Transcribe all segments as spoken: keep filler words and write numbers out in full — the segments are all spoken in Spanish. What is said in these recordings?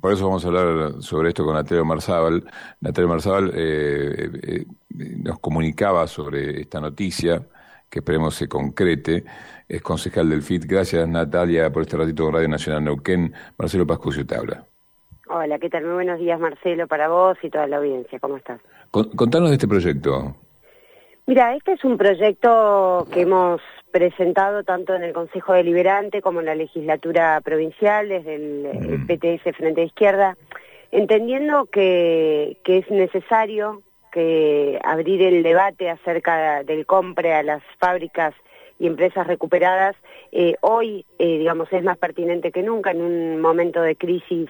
por eso vamos a hablar sobre esto con Natalia Omarzábal. Natalia Omarzábal eh, eh, nos comunicaba sobre esta noticia, que esperemos se concrete. Es concejal del F I T. Gracias, Natalia, por este ratito con Radio Nacional Neuquén. Marcelo Pascucio te habla. Hola, ¿qué tal? Muy buenos días, Marcelo, para vos y toda la audiencia. ¿Cómo estás? Contanos de este proyecto. Mira, este es un proyecto que hemos presentado tanto en el Consejo Deliberante como en la legislatura provincial, desde el, mm. el P T S Frente de Izquierda, entendiendo que, que es necesario que abrir el debate acerca del compre a las fábricas y empresas recuperadas. Eh, hoy, eh, digamos, es más pertinente que nunca en un momento de crisis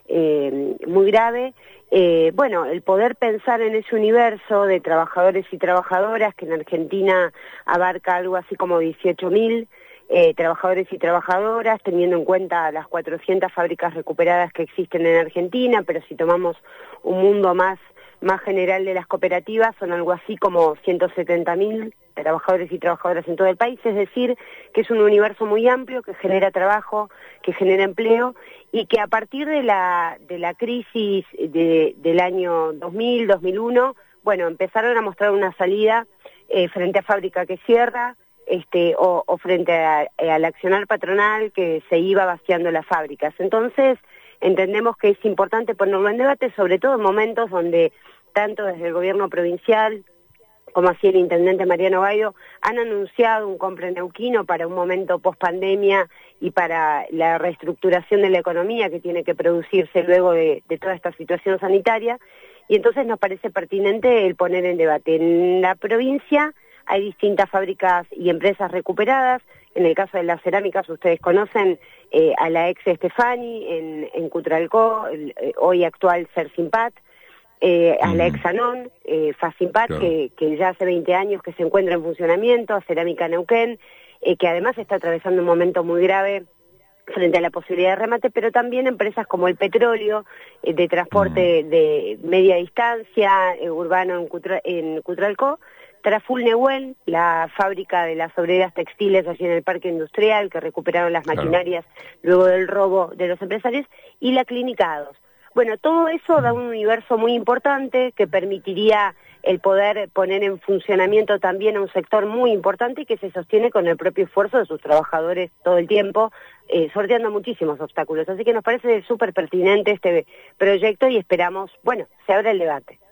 eh, muy grave. Eh, bueno, el poder pensar en ese universo de trabajadores y trabajadoras, que en Argentina abarca algo así como dieciocho mil eh, trabajadores y trabajadoras, teniendo en cuenta las cuatrocientas fábricas recuperadas que existen en Argentina, pero si tomamos un mundo más, más general de las cooperativas, son algo así como ciento setenta mil trabajadores y trabajadoras en todo el país, es decir, que es un universo muy amplio que genera trabajo, que genera empleo, y que a partir de la de la crisis de, del año dos mil, dos mil uno, bueno, empezaron a mostrar una salida eh, frente a fábrica que cierra, este o, o frente a, a, al accionar patronal que se iba vaciando las fábricas. Entonces, entendemos que es importante ponerlo en debate, sobre todo en momentos donde tanto desde el gobierno provincial como así el intendente Mariano Gaido, han anunciado un compre neuquino para un momento post-pandemia y para la reestructuración de la economía que tiene que producirse luego de, de toda esta situación sanitaria, y entonces nos parece pertinente el poner en debate. En la provincia hay distintas fábricas y empresas recuperadas. En el caso de las cerámicas, ustedes conocen eh, a la ex Estefani en, en Cutralcó, el, eh, hoy actual Cersimpat, Eh, a la Exanon, eh, Facimpat, claro. que, que ya hace veinte años que se encuentra en funcionamiento, a Cerámica Neuquén, eh, que además está atravesando un momento muy grave frente a la posibilidad de remate, pero también empresas como el petróleo, eh, de transporte mm. de media distancia, eh, urbano en, Cutra, en Cutralcó, Traful Nehuen, la fábrica de las obreras textiles allí en el parque industrial, que recuperaron las maquinarias claro. luego del robo de los empresarios, y la Clínica A dos. Bueno, todo eso da un universo muy importante que permitiría el poder poner en funcionamiento también a un sector muy importante y que se sostiene con el propio esfuerzo de sus trabajadores todo el tiempo, eh, sorteando muchísimos obstáculos. Así que nos parece súper pertinente este proyecto y esperamos, bueno, se abra el debate.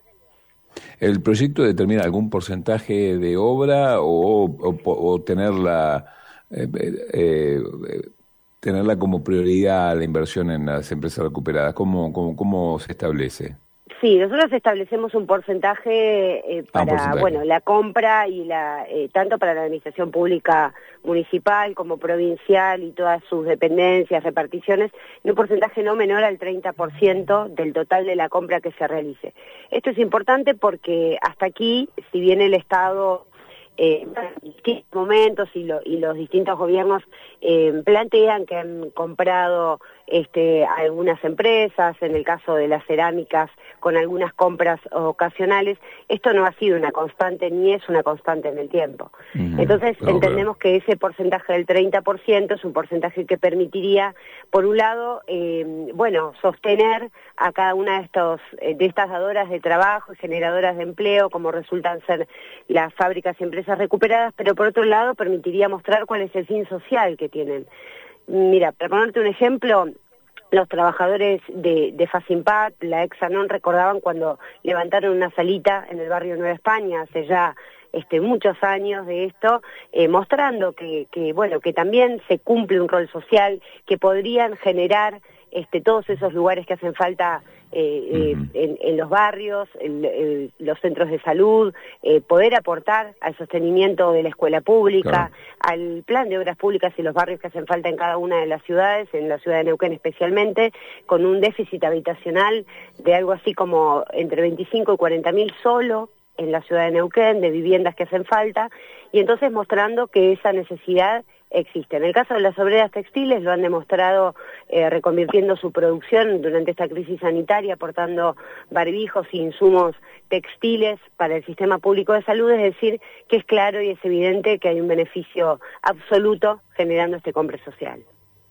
¿El proyecto determina algún porcentaje de obra o, o, o tener la... Eh, eh, tenerla como prioridad la inversión en las empresas recuperadas? ¿Cómo, cómo, cómo se establece? Sí, nosotros establecemos un porcentaje eh, para, ah, un porcentaje. bueno, la compra y la eh, tanto para la administración pública municipal como provincial y todas sus dependencias, reparticiones, en un porcentaje no menor al treinta por ciento del total de la compra que se realice. Esto es importante porque hasta aquí, si bien el Estado Eh, en distintos momentos y, lo, y los distintos gobiernos eh, plantean que han comprado este, algunas empresas, en el caso de las cerámicas, con algunas compras ocasionales, esto no ha sido una constante ni es una constante en el tiempo. Uh-huh. Entonces okay. entendemos que ese porcentaje del treinta por ciento es un porcentaje que permitiría, por un lado, eh, bueno, sostener a cada una de, estos, de estas dadoras de trabajo y generadoras de empleo, como resultan ser las fábricas y empresas recuperadas, pero por otro lado permitiría mostrar cuál es el fin social que tienen. Mira, para ponerte un ejemplo, los trabajadores de, de Facimpat, la Exanon, recordaban cuando levantaron una salita en el barrio Nueva España, hace ya este, muchos años de esto, eh, mostrando que, que, bueno, que también se cumple un rol social, que podrían generar este, todos esos lugares que hacen falta eh, uh-huh. eh, en, en los barrios, en, en los centros de salud, eh, poder aportar al sostenimiento de la escuela pública, claro. al plan de obras públicas y los barrios que hacen falta en cada una de las ciudades, en la ciudad de Neuquén especialmente, con un déficit habitacional de algo así como entre veinticinco y cuarenta mil solo en la ciudad de Neuquén, de viviendas que hacen falta, y entonces mostrando que esa necesidad existe. En el caso de las obreras textiles lo han demostrado eh, reconvirtiendo su producción durante esta crisis sanitaria, aportando barbijos e insumos textiles para el sistema público de salud, es decir, que es claro y es evidente que hay un beneficio absoluto generando este compre social.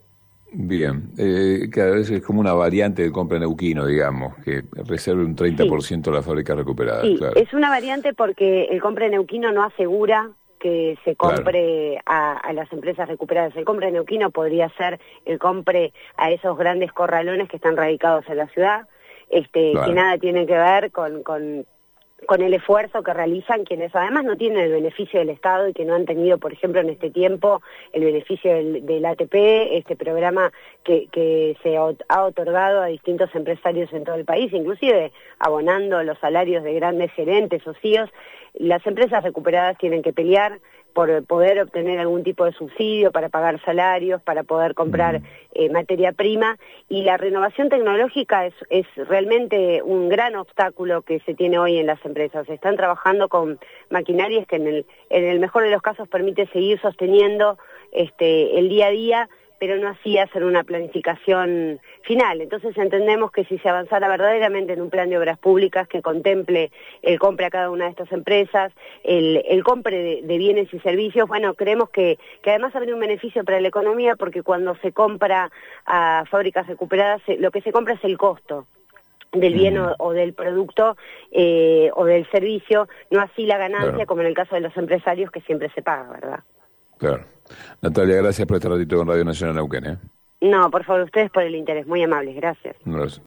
Bien, eh, cada vez es como una variante del compra neuquino, digamos, que reserve un treinta por ciento Sí, de las fábricas recuperadas, sí, claro. es una variante porque el compre neuquino no asegura que se Claro, compre a, a las empresas recuperadas. El compre neuquino podría ser el compre a esos grandes corralones que están radicados en la ciudad, este, que claro. nada tienen que ver con, con, con el esfuerzo que realizan quienes además no tienen el beneficio del Estado y que no han tenido, por ejemplo, en este tiempo el beneficio del, del A T P, este programa que, que se ha otorgado a distintos empresarios en todo el país, inclusive abonando los salarios de grandes gerentes o C E Os. Las empresas recuperadas tienen que pelear por poder obtener algún tipo de subsidio para pagar salarios, para poder comprar Ujú. eh, materia prima, y la renovación tecnológica es, es realmente un gran obstáculo que se tiene hoy en las empresas. Están trabajando con maquinarias que en el, en el mejor de los casos permite seguir sosteniendo este, el día a día, pero no así hacer una planificación final. Entonces entendemos que si se avanzara verdaderamente en un plan de obras públicas que contemple el compre a cada una de estas empresas, el, el compre de, de bienes y servicios, bueno, creemos que, que además habría un beneficio para la economía, porque cuando se compra a fábricas recuperadas, lo que se compra es el costo del bien Ujú. o, o del producto eh, o del servicio, no así la Claro, ganancia como en el caso de los empresarios, que siempre se paga, ¿verdad? claro. Natalia, gracias por este ratito con Radio Nacional Neuquén, ¿eh? No, por favor, ustedes por el interés, muy amables, gracias. Un abrazo.